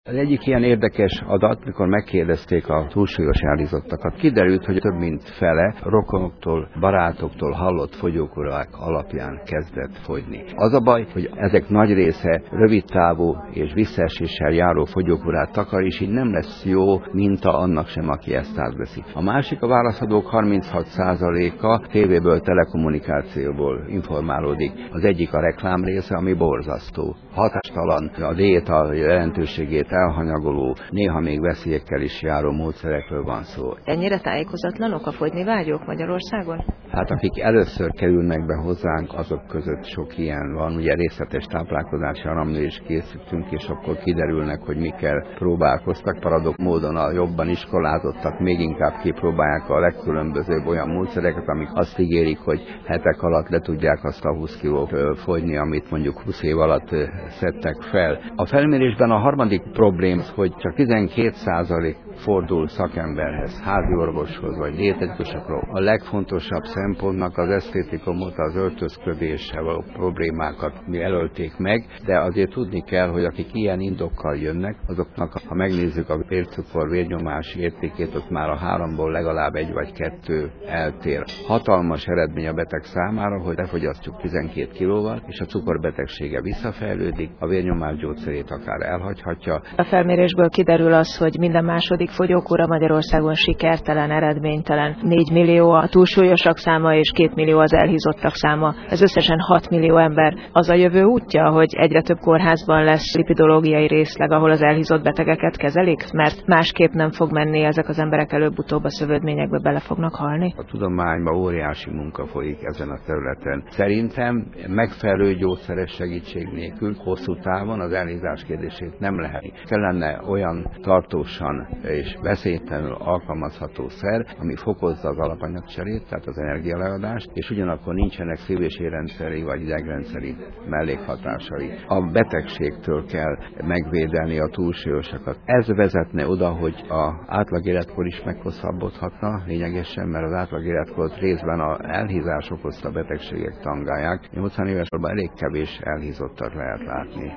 Az egyik ilyen érdekes adat, mikor megkérdezték a túlsúlyos elhízottakat, kiderült, hogy több mint fele rokonoktól, barátoktól hallott fogyókúrák alapján kezdett fogyni. Az a baj, hogy ezek nagy része rövidtávú és visszaeséssel járó fogyókúrát takar, és így nem lesz jó minta annak sem, aki ezt átveszi. A másik, a válaszadók 36%-a tévéből, telekommunikációból informálódik. Az egyik a reklám része, ami borzasztó. Hatástalan, a diéta jelentőségét elhanyagoló, néha még veszélyekkel is járó módszerekről van szó. Ennyire tájékozatlanok a fogyni vágyók Magyarországon? Hát akik először kerülnek be hozzánk, azok között sok ilyen van. Ugye részletes táplálkozási aramnő is készítünk, és akkor kiderülnek, hogy mikkel próbálkoztak. Paradox módon a jobban iskolázottak még inkább kipróbálják a legkülönbözőbb olyan módszereket, amik azt ígérik, hogy hetek alatt le tudják azt a 20 kilót fogyni, amit mondjuk 20 év alatt szedtek fel. A felmérésben a harmadik problém, hogy csak 12% fordul szakemberhez, házi orvoshoz vagy dietetikusokról. A legfontosabb szempontnak az esztétikumot, az öltözködéssel való problémákat jelölték meg, de azért tudni kell, hogy akik ilyen indokkal jönnek, azoknak, ha megnézzük a vércukor, vérnyomás értékét, ott már a 3-ból legalább 1 vagy 2 eltér. Hatalmas eredmény a beteg számára, hogy lefogyasztjuk 12 kilóval, és a cukorbetegsége visszafejlődik, a vérnyomás gyógyszerét akár elhagyhatja. A felmérésből kiderül az, hogy minden második fogyókúra Magyarországon sikertelen, eredménytelen. 4 millió a túlsúlyosak száma és 2 millió az elhízottak száma. Ez összesen 6 millió ember. Az a jövő útja, hogy egyre több kórházban lesz lipidológiai részleg, ahol az elhízott betegeket kezelik, mert másképp nem fog menni, ezek az emberek előbb-utóbb a szövődményekbe bele fognak halni. A tudományban óriási munka folyik ezen a területen. Szerintem megfelelő gyógyszeres segítség nélkül hosszú távon az elhízás kérdését nem lehet. Kellene olyan tartósan és veszélytelenül alkalmazható szer, ami fokozza az alapanyagcserét, tehát az energialeadást, és ugyanakkor nincsenek szív- és érrendszeri vagy idegrendszeri mellékhatásai. A betegségtől kell megvédeni a túlsúlyosakat. Ez vezetne oda, hogy az átlag életkor is meghosszabbodhatna lényegesen, mert az átlag életkort részben az elhízás okozta betegségek tangálják. 80 éves korban elég kevés elhízottat lehet látni.